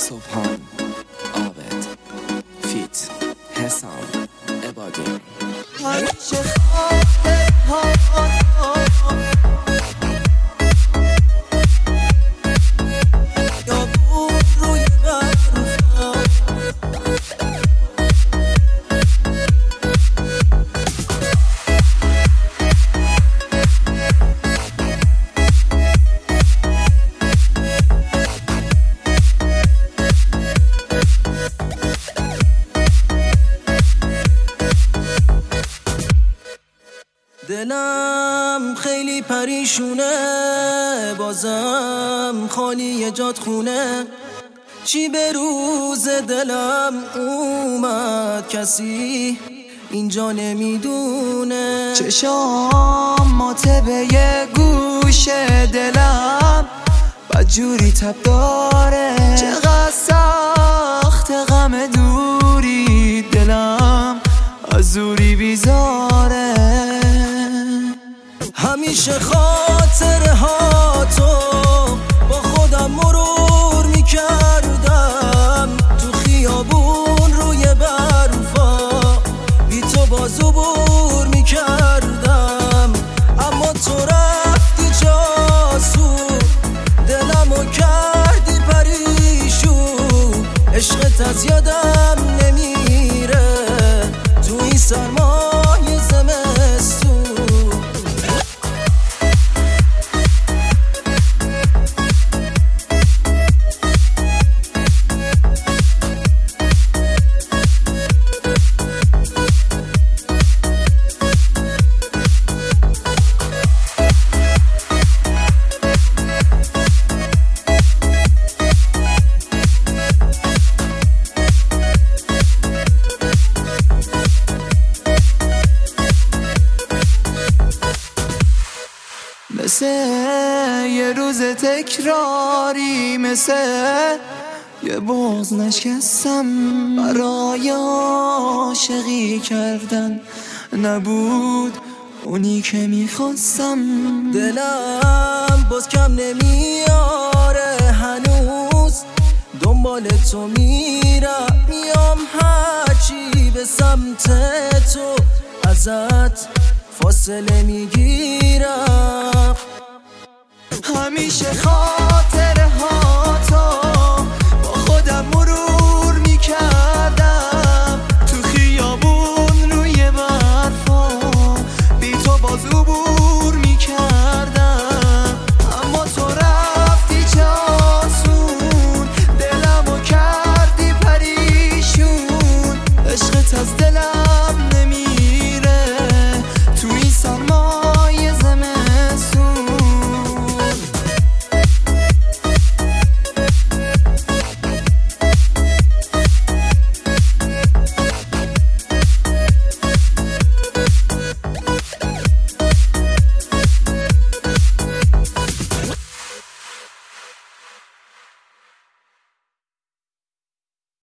سبحان عابد فیت حسام عبادی همیشه دلم خیلی پریشونه، بازم خالی جات خونه. چی به روز دلم اومد کسی اینجا نمیدونه. چشام ماته یه گوش دلم بدجوری تب داره. چقدر سخت غم دوری، دلم از دوری بیزاره. همیشه خاطرها تو با خودم مرور میکردم، تو خیابون روی برفا بی تو بازو بور میکردم. اما تو رفتی جاسو، دلمو کردی پریشون. عشقت از یادم نمیره تو این سرمای زمستون. مثل یه روز تکراری، مثل یه باز نشکستم. برای عاشقی کردن نبود اونی که میخواستم. دلم باز کم نمیاره، هنوز دنبال تو میرم. میام هرچی به سمت تو ازت فاصله میگیرم. همیشه